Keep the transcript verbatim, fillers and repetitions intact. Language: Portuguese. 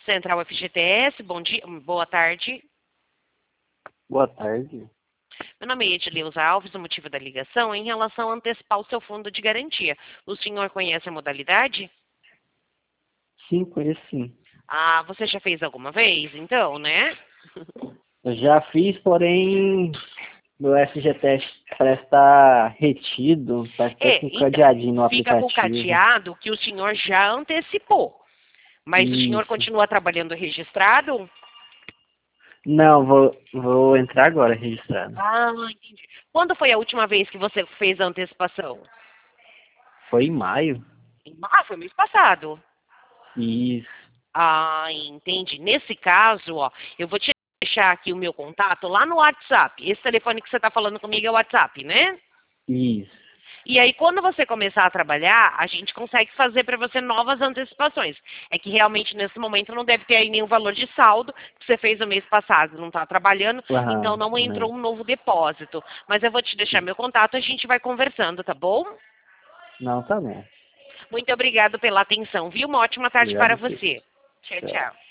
Central F G T S, bom dia, boa tarde. Boa tarde. Meu nome é Edileuza Alves, o motivo da ligação é em relação a antecipar o seu fundo de garantia. O senhor conhece a modalidade? Sim, conheço sim. Ah, você já fez alguma vez, então, né? Eu já fiz, porém, meu F G T S parece estar retido, parece que tá É, com um então, cadeadinho no fica com o aplicativo. cadeado que o senhor já antecipou. Mas o senhor Isso. continua trabalhando registrado? Não, vou, vou entrar agora registrado. Ah, entendi. Quando foi a última vez que você fez a antecipação? Foi em maio? Ah, foi mês passado. Isso. Ah, entendi. Nesse caso, ó, eu vou te deixar aqui o meu contato lá no WhatsApp. Esse telefone que você está falando comigo é o WhatsApp, né? Isso. E aí, quando você começar a trabalhar, a gente consegue fazer para você novas antecipações. É que realmente, nesse momento, não deve ter aí nenhum valor de saldo que você fez no mês passado, não está trabalhando, então Aham, não né? entrou um novo depósito. Mas eu vou te deixar meu contato, a gente vai conversando, tá bom? Não, tá bom. Muito obrigado pela atenção, viu? Uma ótima tarde para Obrigado a você. você. Tchau, Tchau. tchau.